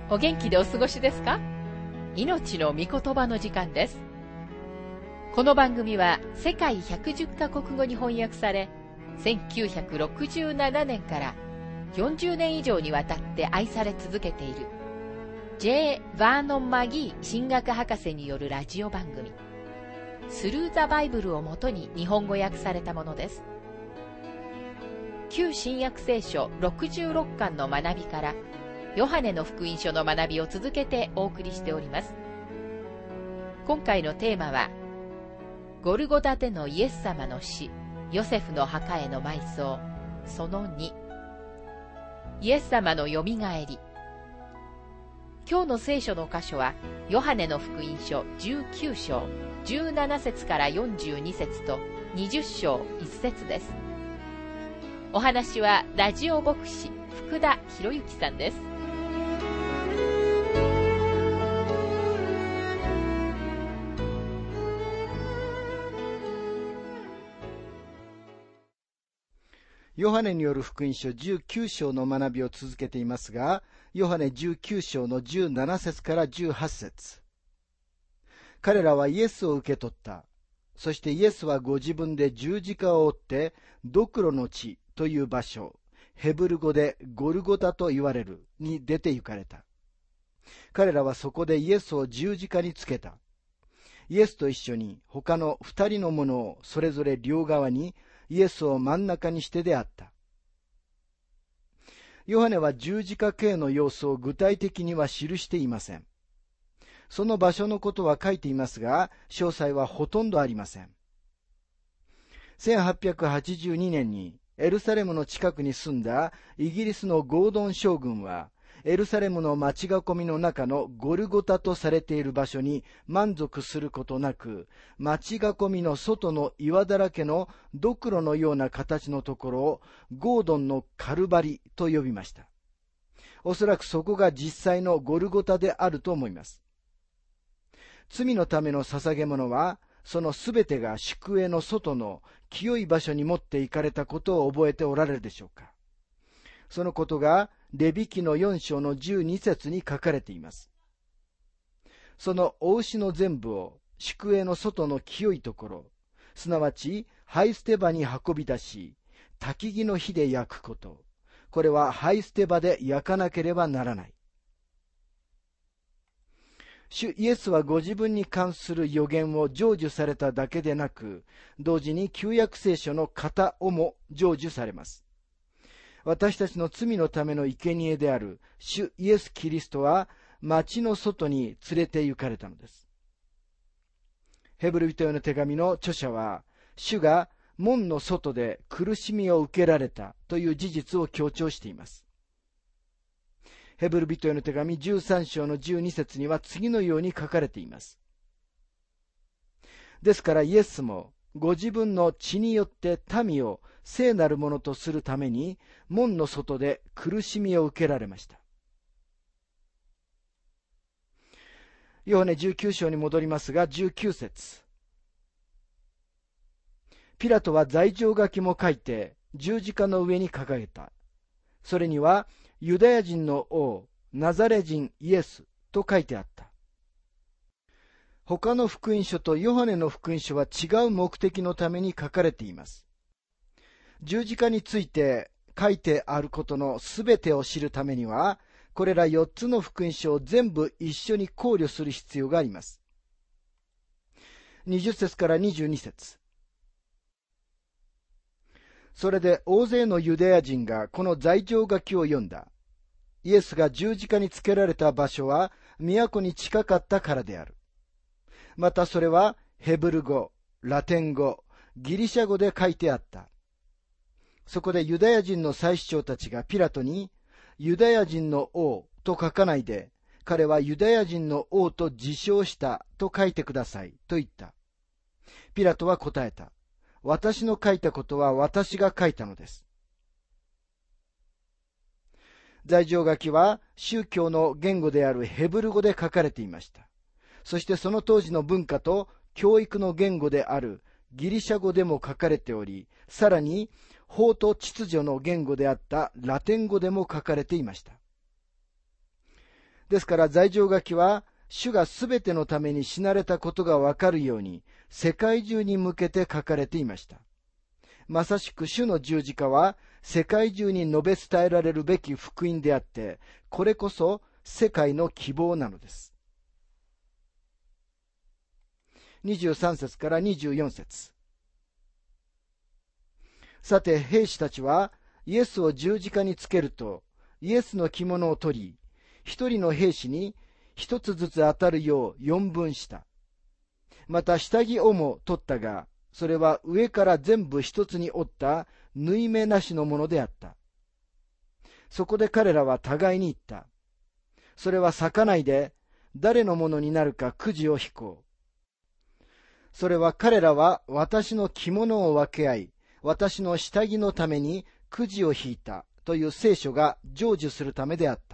お元気でお過ごしですか？命の御言葉の時間です。この番組は世界110カ国語に翻訳され、1967年から40年以上にわたって愛され続けている J. バーノン・マギー神学博士によるラジオ番組、スルー・ザ・バイブルをもとに日本語訳されたものです。旧新約聖書66巻の学びからヨハネの福音書の学びを続けてお送りしております。今回のテーマは、ゴルゴタでのイエス様の死、ヨセフの墓への埋葬、その2。イエス様のよみがえり。今日の聖書の箇所は、ヨハネの福音書19章、17節から42節と20章1節です。お話はラジオ牧師福田博之さんです。 ヨハネによる福音書19章の学びを続けていますが、ヨハネ19章の17節から18節。彼らはイエスを受け取った。そしてイエスはご自分で十字架を追って、ドクロの地という場所、ヘブル語でゴルゴタと言われるに出て行かれた。彼らはそこでイエスを十字架につけた。イエスと一緒に他の2人の者をそれぞれ両側に、イエスを真ん中にしてであった。ヨハネは十字架刑の様子を具体的には記していません。その場所のことは書いていますが、詳細はほとんどありません。1882年にエルサレムの近くに住んだイギリスのゴードン将軍は、エルサレムの町囲みの中のゴルゴタとされている場所に満足することなく、町囲みの外の岩だらけのドクロのような形のところをゴードンのカルバリと呼びました。おそらくそこが実際のゴルゴタであると思います。罪のための捧げ物は、そのすべてが宿営の外の清い場所に持っていかれたことを覚えておられるでしょうか。そのことがレビ記の4章の12節に書かれています。そのお牛の全部を宿営の外の清いところ、すなわち灰捨て場に運び出し、焚き木の火で焼くこと。これは灰捨て場で焼かなければならない。主イエスはご自分に関する予言を成就されただけでなく、同時に旧約聖書の型をも成就されます。私たちの罪のための生贄である主イエス・キリストは町の外に連れて行かれたのです。ヘブル人への手紙の著者は、主が門の外で苦しみを受けられたという事実を強調しています。ヘブル人への手紙13章の12節には次のように書かれています。ですからイエスもご自分の血によって民を聖なるものとするために門の外で苦しみを受けられました。ヨハネ19章に戻りますが、19節。ピラトは罪状書きも書いて十字架の上に掲げた。それにはユダヤ人の王ナザレ人イエスと書いてあった。他の福音書とヨハネの福音書は違う目的のために書かれています。十字架について書いてあることのすべてを知るためには、これら4つの福音書を全部一緒に考慮する必要があります。20節から22節。それで大勢のユダヤ人がこの罪状書きを読んだ。イエスが十字架につけられた場所は都に近かったからである。またそれはヘブル語、ラテン語、ギリシャ語で書いてあった。そこでユダヤ人の祭司長たちがピラトに、ユダヤ人の王と書かないで、彼はユダヤ人の王と自称したと書いてくださいと言った。ピラトは答えた。私の書いたことは私が書いたのです。罪状書きは宗教の言語であるヘブル語で書かれていました。そしてその当時の文化と教育の言語であるギリシャ語でも書かれており、さらに法と秩序の言語であったラテン語でも書かれていました。 ですから罪状書きは、主がすべてのために死なれたことがわかるように、世界中に向けて書かれていました。まさしく主の十字架は、世界中に述べ伝えられるべき福音であって、これこそ世界の希望なのです。23節から24節。さて、兵士たちは、イエスを十字架につけると、イエスの着物を取り、一人の兵士に一つずつ当たるよう四分した。また下着をも取ったが、それは上から全部一つに折った縫い目なしのものであった。そこで彼らは互いに言った。それは裂かないで、誰のものになるかくじを引こう。それは彼らは私の着物を分け合い、私の下着のためにくじを引いたという聖書が成就するためであった。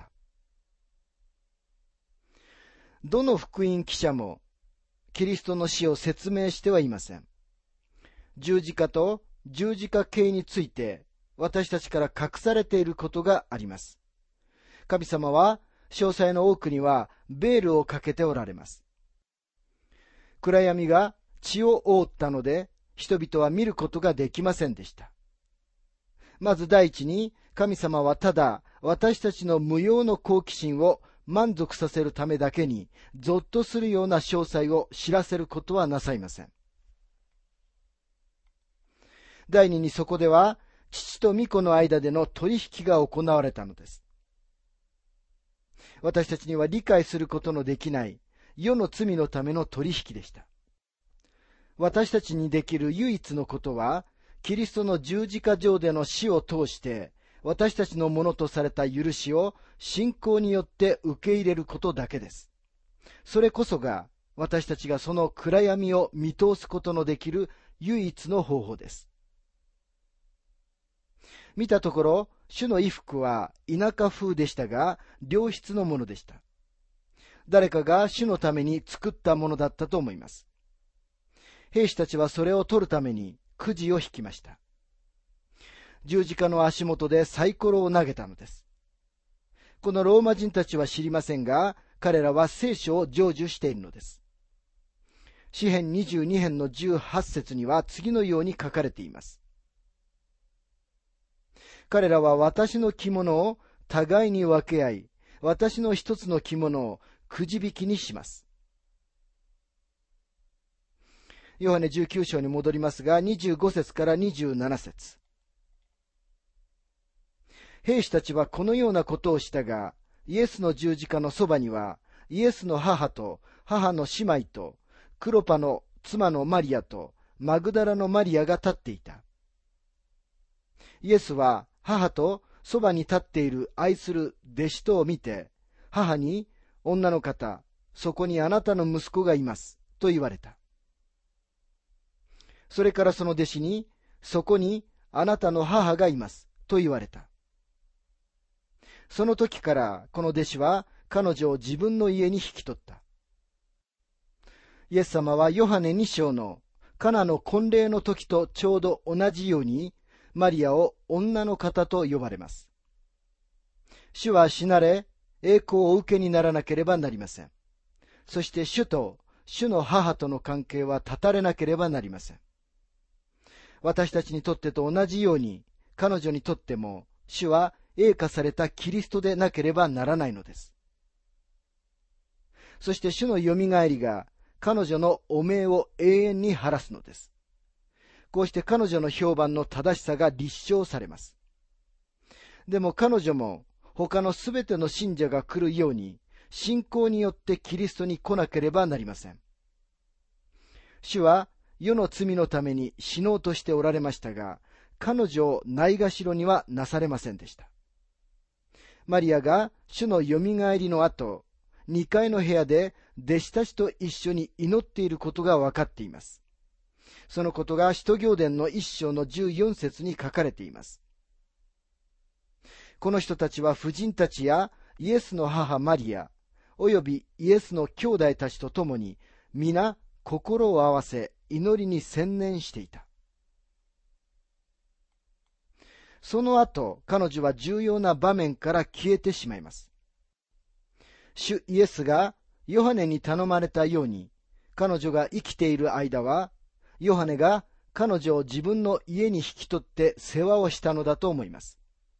どの福音記者もキリストの死を説明してはいません。十字架と十字架刑について私たちから隠されていることがあります。神様は詳細の多くにはベールをかけておられます。暗闇が地を覆ったので人々は見ることができませんでした。まず第一に、神様はただ私たちの無用の好奇心を満足させるためだけに、ゾッとするような詳細を知らせることはなさいません。第二に、そこでは父と御子の間での取引が行われたのです。私たちには理解することのできない世の罪のための取引でした。私たちにできる唯一のことは、キリストの十字架上での死を通して私たちのものとされた許しを信仰によって受け入れることだけです。それこそが私たちがその暗闇を見通すことのできる唯一の方法です。見たところ、主の衣服は田舎風でしたが、良質のものでした。誰かが主のために作ったものだったと思います。兵士たちはそれを取るためにくじを引きました。十字架の足元でサイコロを投げたのです。このローマ人たちは知りませんが、彼らは聖書を成就しているのです。詩編22編の18節には次のように書かれています。彼らは私の着物を互いに分け合い、私の一つの着物をくじ引きにします。ヨハネ19章に戻りますが、25節から27節。兵士たちはこのようなことをしたが、イエスの十字架のそばには、イエスの母と母の姉妹と、クロパの妻のマリアと、マグダラのマリアが立っていた。イエスは母とそばに立っている愛する弟子とを見て、母に、女の方、そこにあなたの息子がいます、と言われた。それからその弟子に、そこにあなたの母がいます、と言われた。その時からこの弟子は彼女を自分の家に引き取った。イエス様はヨハネ2章のカナの婚礼の時とちょうど同じように、マリアを女の方と呼ばれます。主は死なれ、栄光をお受けにならなければなりません。そして主と主の母との関係は断たれなければなりません。私たちにとってと同じように、彼女にとっても主は栄華されたキリストでなければならないのです。そして主のよみがえりが彼女の汚名を永遠に晴らすのです。こうして彼女の評判の正しさが立証されます。でも彼女も他のすべての信者が来るように、信仰によってキリストに来なければなりません。主は世の罪のために死のうとしておられましたが、彼女をないがしろにはなされませんでした。マリアが主のよみがえりの後、2階の部屋で弟子たちと一緒に祈っていることが分かっています。そのことが使徒行伝の1章の14節に書かれています。この人たちは婦人たちやイエスの母マリア、およびイエスの兄弟たちと共に、皆心を合わせ祈りに専念していた。その後、彼女は重要な場面から消えてしまいます。 主イエスがヨハネに頼まれたように、彼女が生きている間は、ヨハネが彼女を自分の家に引き取って世話をしたのだと思います。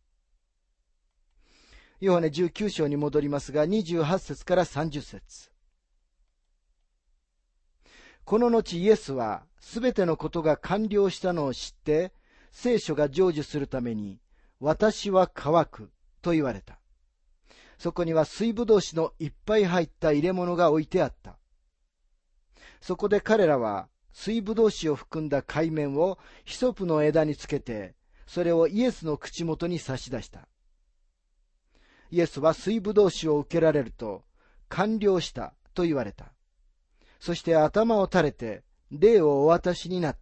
ヨハネ19章に戻りますが、28節から30節。この後イエスはすべてのことが完了したのを知って、聖書が成就するために、私は乾くと言われた。そこには水ぶどう酒のいっぱい入った入れ物が置いてあった。そこで彼らは水ぶどう酒を含んだ海綿をヒソプの枝につけて、それをイエスの口元に差し出した。イエスは水ぶどう酒を受けられると、完了したと言われた。そして頭を垂れて、霊をお渡しになった。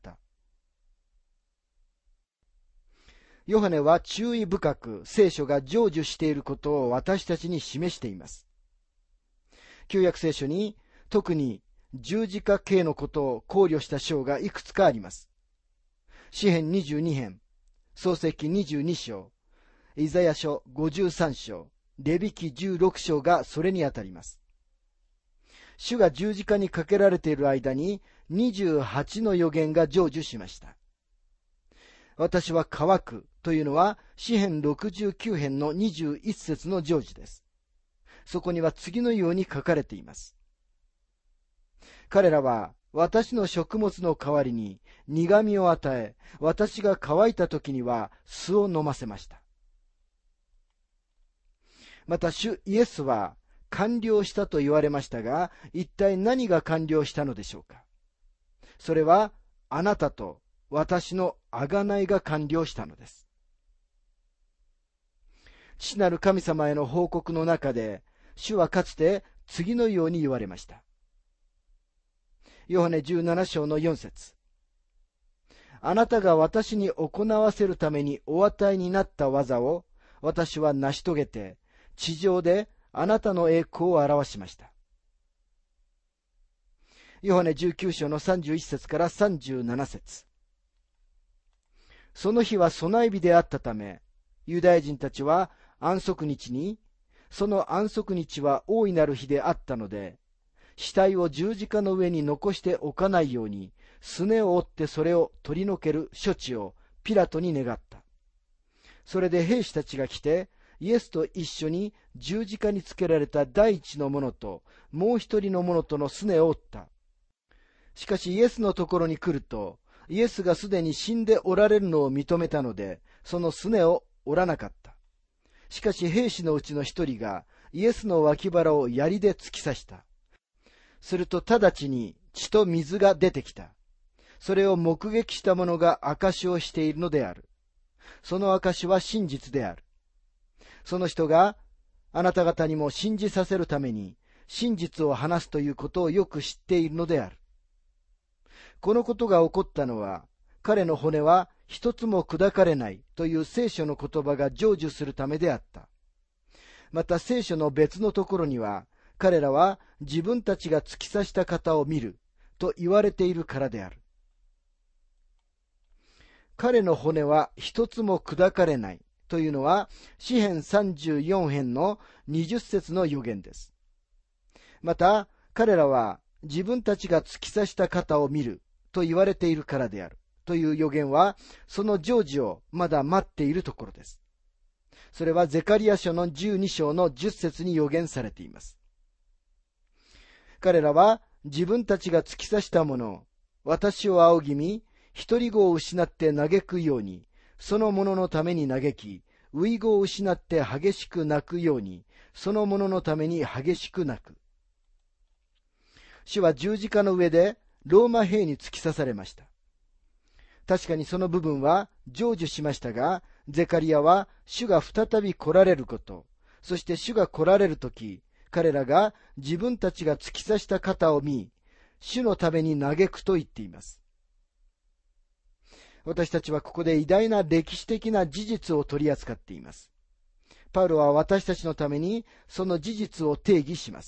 ヨハネは注意深く聖書が成就していることを私たちに示しています。旧約聖書に特に十字架系のことを考慮した章がいくつかあります。詩編22編、創世記22章、イザヤ書53章、レビ記16章がそれにあたります。主が十字架にかけられている間に28の預言が成就しました。私は乾くというのは詩編69編の21節の成就です。そこには次のように書かれています。彼らは私の食物の代わりに苦味を与え、私が乾いた時には酢を飲ませました。また主イエスは完了したと言われましたが、一体何が完了したのでしょうか。それはあなたと私の贖いが完了したのです。父なる神様への報告の中で、主はかつて次のように言われました。ヨハネ17章の4節。あなたが私に行わせるためにお与えになった技を私は成し遂げて、地上であなたの栄光を表しました。ヨハネ19章の31節から37節。その日は備え日であったため、ユダヤ人たちは安息日に、その安息日は大いなる日であったので、死体を十字架の上に残しておかないように、すねを折ってそれを取り除ける処置をピラトに願った。それで兵士たちが来て、イエスと一緒に十字架につけられた第一の者ともう一人の者とのすねを折った。しかしイエスのところに来ると、イエスがすでに死んでおられるのを認めたので、そのすねを折らなかった。しかし兵士のうちの一人がイエスの脇腹を槍で突き刺した。すると直ちに血と水が出てきた。それを目撃した者が証しをしているのである。その証しは真実である。その人があなた方にも信じさせるために真実を話すということをよく知っているのである。このことが起こったのは、彼の骨は一つも砕かれないという聖書の言葉が成就するためであった。また聖書の別のところには、彼らは自分たちが突き刺した方を見ると言われているからである。彼の骨は一つも砕かれないというのは、詩編34編の20節の預言です。また、彼らは自分たちが突き刺した方を見ると言われているからであるという預言は、その成就をまだ待っているところです。それはゼカリヤ書の12章の10節に預言されています。彼らは自分たちが突き刺したものを、私を仰ぎ見、一人子を失って嘆くように、そのもののために嘆き、遺語を失って激しく泣くように、そのもののために激しく泣く。主は十字架の上でローマ兵に突き刺されました。確かにその部分は成就しましたが、ゼカリヤは主が再び来られること、そして主が来られるとき、彼らが自分たちが突き刺した肩を見、主のために嘆くと言っています。私たちはここで偉大な歴史的な事実を取り扱っています。パウロは私たちのためにその事実を定義します。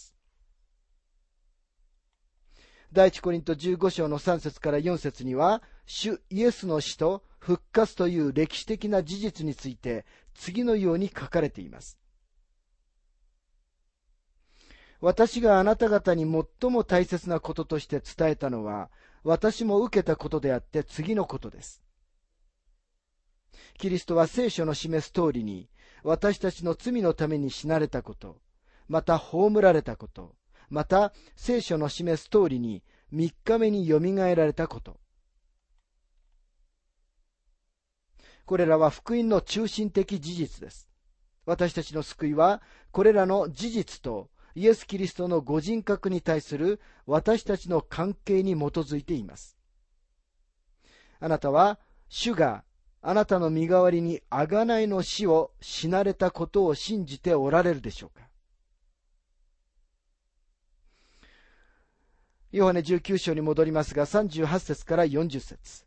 第一コリント15章の3節から4節には、主イエスの死と復活という歴史的な事実について次のように書かれています。 私があなた方に最も大切なこととして伝えたのは、私も受けたことであって次のことです。キリストは聖書の示す通りに、私たちの罪のために死なれたこと、また葬られたこと、また聖書の示す通りに3日目によみがえられたこと。これらは福音の中心的事実です。私たちの救いは、これらの事実とイエス・キリストのご人格に対する私たちの関係に基づいています。あなたは、主があなたの身代わりに贖いの死を死なれたことを信じておられるでしょうか。ヨハネ19章に戻りますが、38節から40節。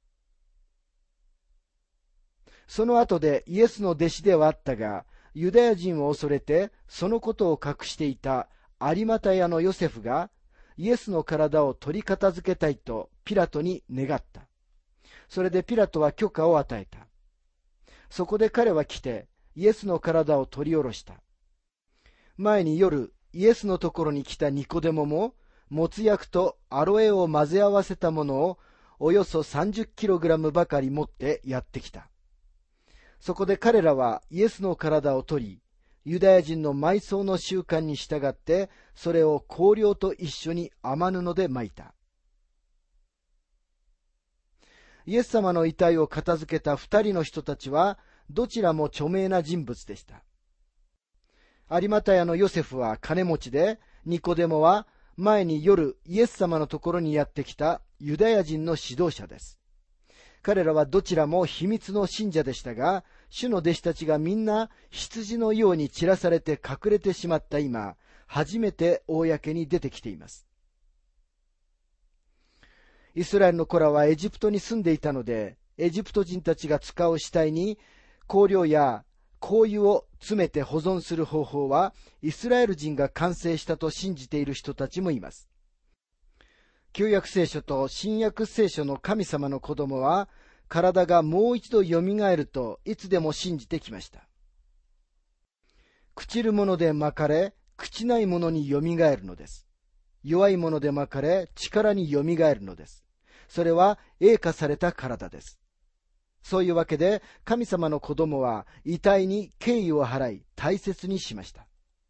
その後でイエスの弟子ではあったが、ユダヤ人を恐れてそのことを隠していた有股屋のヨセフが、イエスの体を取り片付けたいとピラトに願った。それでピラトは許可を与えた。そこで彼は来て、イエスの体を取り下ろした。前に夜、イエスのところに来たニコデモも、もつ薬とアロエを混ぜ合わせたものをおよそ30キログラムばかり持ってやってきた。そこで彼らはイエスの体を取り、ユダヤ人の埋葬の習慣に従って、それを香料と一緒に雨布で巻いた。イエス様の遺体を片付けた2人の人たちは、どちらも著名な人物でした。有股屋のヨセフは金持ちで、ニコデモは前に夜イエス様のところにやってきたユダヤ人の指導者です。彼らはどちらも秘密の信者でしたが、主の弟子たちがみんな羊のように散らされて隠れてしまった今、初めて公に出てきています。イスラエルの子らはエジプトに住んでいたので、エジプト人たちが使う死体に香料や香油を詰めて保存する方法は、イスラエル人が完成したと信じている人たちもいます。旧約聖書と新約聖書の神様の子供は、体がもう一度よみがえるといつでも信じてきました。朽ちるもので巻かれ、朽ちないものによみがえるのです。弱いもので巻かれ、力によみがえるのです。それは栄化された体です。そういうわけで、神様の子供は遺体に敬意を払い、大切にしました。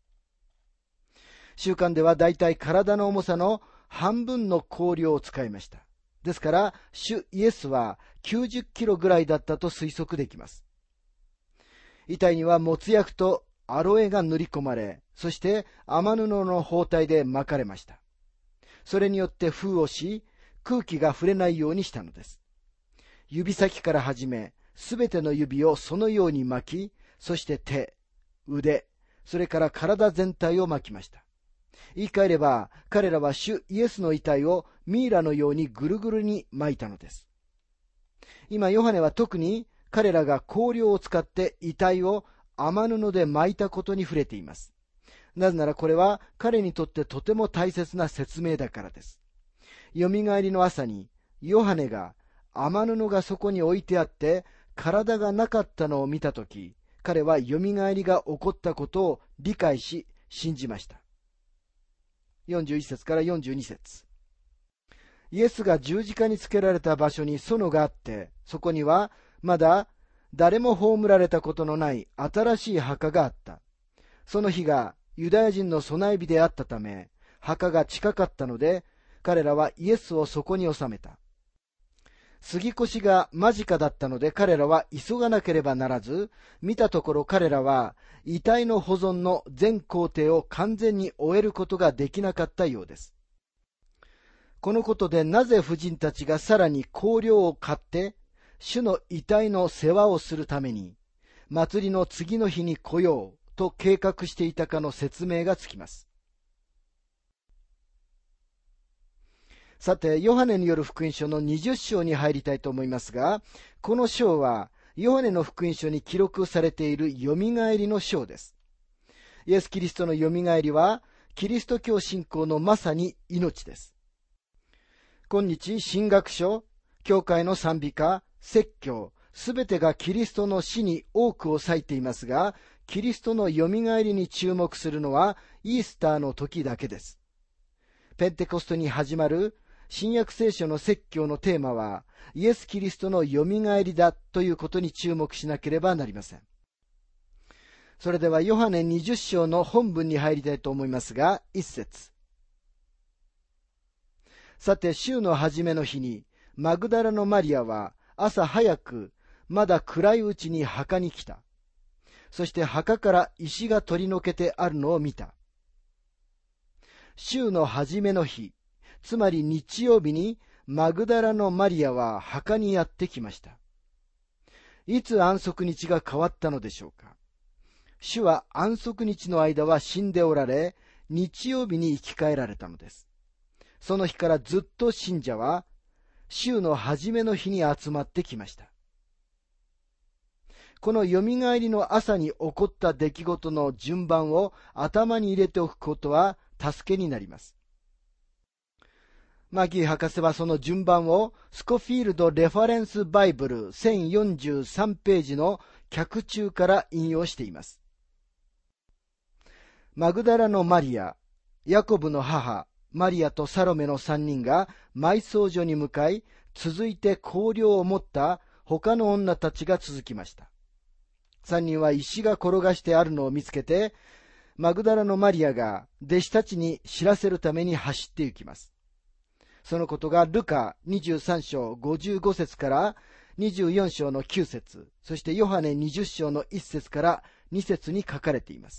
習慣ではだいたい体の重さの半分の香料を使いました。ですから、主イエスは90キロぐらいだったと推測できます。遺体にはもつ薬とアロエが塗り込まれ、そして雨布の包帯で巻かれました。それによって封をし、空気が触れないようにしたのです。指先から始め、すべての指をそのように巻き、そして手、腕、それから体全体を巻きました。言い換えれば、彼らは主イエスの遺体をミイラのようにぐるぐるに巻いたのです。今、ヨハネは特に彼らが香料を使って遺体を雨布で巻いたことに触れています。なぜならこれは彼にとってとても大切な説明だからです。よみがえりの朝に、ヨハネが雨布がそこに置いてあって体がなかったのを見たとき、彼はよみがえりが起こったことを理解し信じました。41節から42節。イエスが十字架につけられた場所に園があって、そこにはまだ誰も葬られたことのない新しい墓があった。その日がユダヤ人の備え日であったため、墓が近かったので、彼らはイエスをそこに納めた。杉越が間近だったので彼らは急がなければならず、見たところ彼らは遺体の保存の全工程を完全に終えることができなかったようです。このことでなぜ婦人たちがさらに香料を買って主の遺体の世話をするために祭りの次の日に来ようと計画していたかの説明がつきます。さて、ヨハネによる福音書の20章に入りたいと思いますが、この章はヨハネの福音書に記録されているよみがえりの章です。イエス・キリストのよみがえりはキリスト教信仰のまさに命です。今日、神学書、教会の賛美歌、説教、すべてがキリストの死に多くを割いていますが、 キリストのよみがえりに注目するのはイースターの時だけです。ペンテコストに始まる新約聖書の説教のテーマはイエス・キリストのよみがえりだということに注目しなければなりません。それではヨハネ20章の本文に入りたいと思いますが、1節。さて週の初めの日にマグダラのマリアは朝早くまだ暗いうちに墓に来た。そして墓から石が取り除けてあるのを見た。週の初めの日、つまり日曜日にマグダラのマリアは墓にやってきました。いつ安息日が変わったのでしょうか。主は安息日の間は死んでおられ、日曜日に生き返られたのです。その日からずっと信者は週の初めの日に集まってきました。このよみがえりの朝に起こった出来事の順番を頭に入れておくことは助けになります。マギー博士はその順番をスコフィールド・レファレンス・バイブル1043ページの脚注から引用しています。マグダラのマリア、ヤコブの母、マリアとサロメの3人が埋葬所に向かい、続いて香料を持った他の女たちが続きました。3人は石が転がしてあるのを見つけて、マグダラのマリアが弟子たちに知らせるために走って行きます。そのことがルカ23章55節から24章の9節、そしてヨハネ20章の1節から2節に書かれています。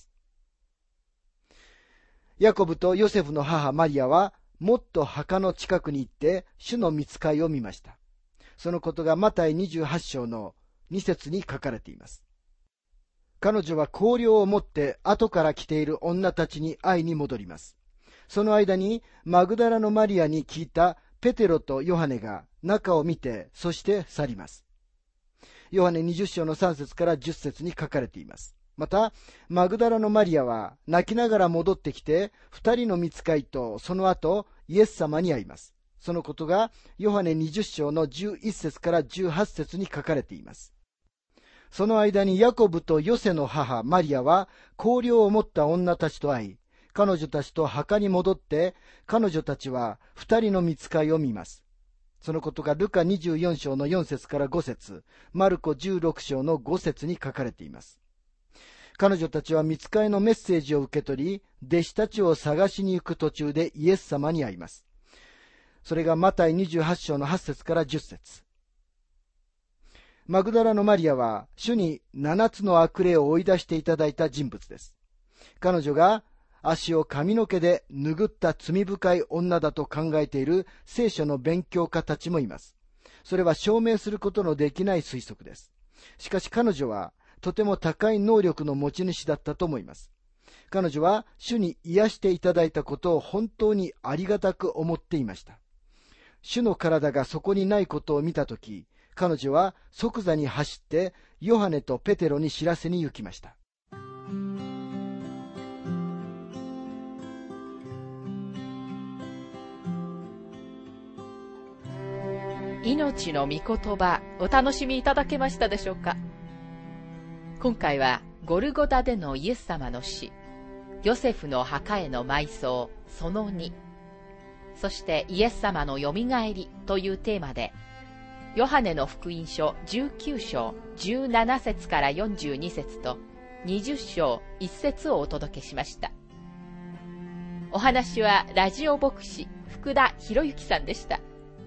ヤコブとヨセフの母マリアはもっと墓の近くに行って主の御使いを見ました。そのことがマタイ28章の2節に書かれています。彼女は香料を持って後から来ている女たちに会いに戻ります。その間にマグダラのマリアに聞いたペテロとヨハネが中を見て、そして去ります。ヨハネ20章の3節から10節に書かれています。また、マグダラのマリアは泣きながら戻ってきて、2人の御使いとその後イエス様に会います。そのことがヨハネ20章の11節から18節に書かれています。その間にヤコブとヨセの母マリアは香料を持った女たちと会い、彼女たちと墓に戻って、彼女たちは2人の御使いを見ます。そのことがルカ24章の4節から5節、マルコ16章の5節に書かれています。彼女たちは御使いのメッセージを受け取り、弟子たちを探しに行く途中でイエス様に会います。それがマタイ28章の8節から10節。マグダラのマリアは主に7つの悪霊を追い出していただいた人物です。彼女が足を髪の毛で拭った罪深い女だと考えている聖書の勉強家たちもいます。それは証明することのできない推測です。しかし彼女はとても高い能力の持ち主だったと思います。彼女は主に癒していただいたことを本当にありがたく思っていました。主の体がそこにないことを見たとき、彼女は即座に走ってヨハネとペテロに知らせに行きました。 命の御言葉、お楽しみいただけましたでしょうか。今回はゴルゴダでのイエス様の死、ヨセフの墓への埋葬その2、そしてイエス様のよみがえりというテーマで、ヨハネの福音書19章17節から42節と20章1節をお届けしました。お話はラジオ牧師福田博之さんでした。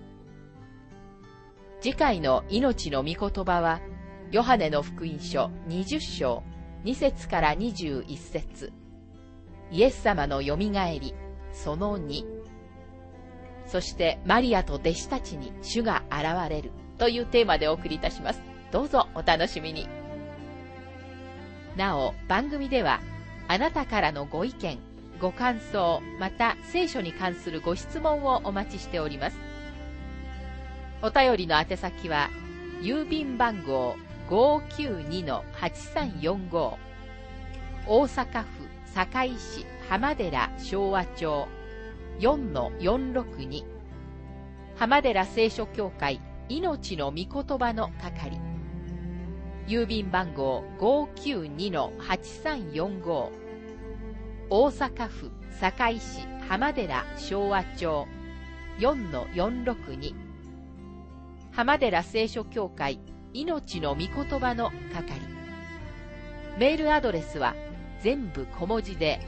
次回の命の御言葉は、ヨハネの福音書20章2節から21節、イエス様のよみがえりその2、そしてマリアと弟子たちに主が現れるというテーマでお送りいたします。どうぞお楽しみに。なお、番組ではあなたからのご意見、ご感想、また聖書に関するご質問をお待ちしております。お便りの宛先は、郵便番号 592-8345 大阪府堺市浜寺昭和町 4-462 浜寺聖書協会命の御言葉の係。 郵便番号 592-8345 大阪府堺市浜寺昭和町 4-462 浜寺聖書協会命の御言葉の係。メールアドレスは全部小文字で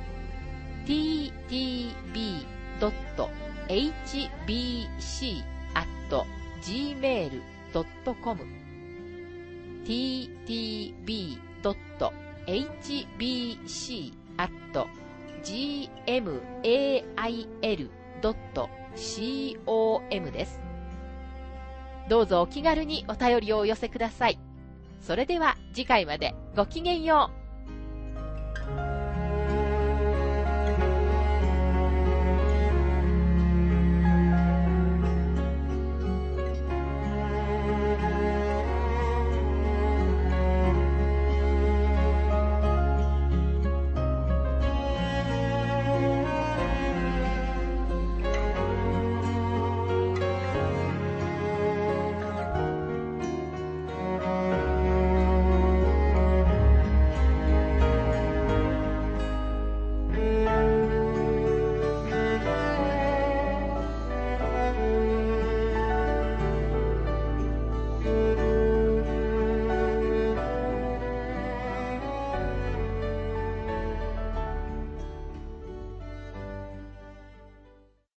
ttb.hbc@gmail.com ttb.hbc@gmail.com です。どうぞお気軽にお便りをお寄せください。それでは次回までごきげんよう。